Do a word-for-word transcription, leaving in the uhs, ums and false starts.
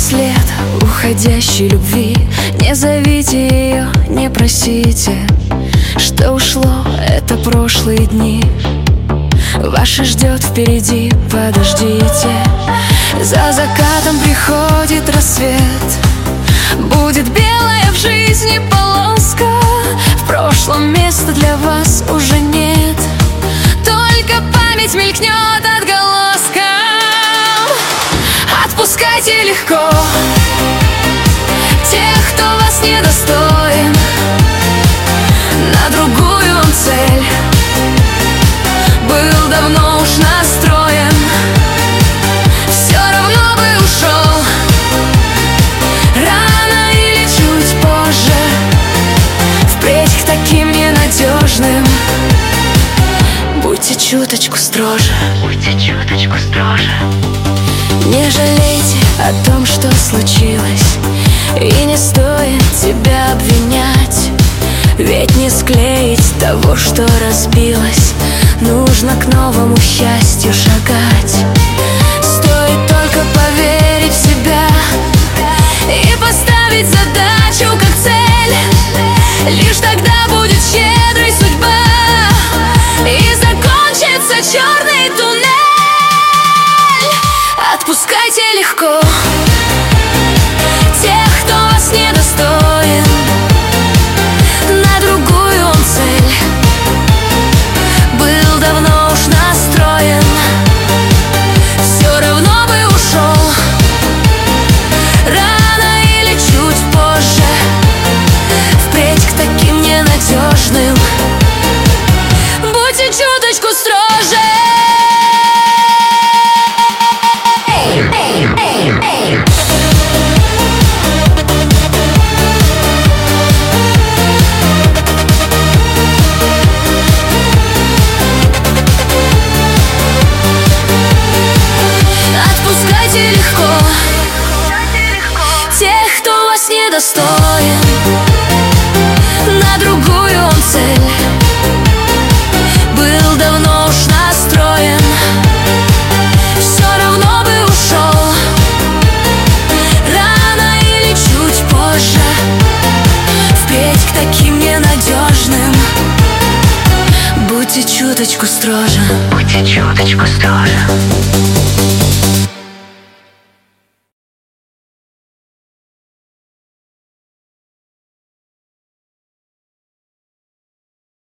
след уходящей любви. Не зовите ее, не просите, что ушло, это прошлые дни. Ваше ждет впереди, подождите. За закатом приходит рассвет, будет белая в жизни полоска. В прошлом места для вас уже нет, только память мелькнет отголоском. Отпускайте легко тех, кто вас недостоин. На другую он цель был давно уж настроен. Все равно бы ушел рано или чуть позже. Впредь к таким ненадежным будьте чуточку строже. Будьте чуточку строже. Не жалейте о том, что случилось, и не стоит тебя обвинять. Ведь не склеить того, что разбилось. Нужно к новому счастью шагать. Стоит только поверить в себя и поставить задачу как цель. Лишь тогда будет щедрой судьба и закончится черный туннель. Отпускайте легко тех, кто вас недостоин. На другую он цель был давно уж настроен. Все равно бы ушел рано или чуть позже. Впредь к таким ненадежным будьте чуточку строже. Отпускайте легко тех, кто вас недостоин. На другую он цель был давно уж настроен. Все равно бы ушел рано или чуть позже. Впредь к таким ненадежным будьте чуточку строже. Будьте чуточку строже.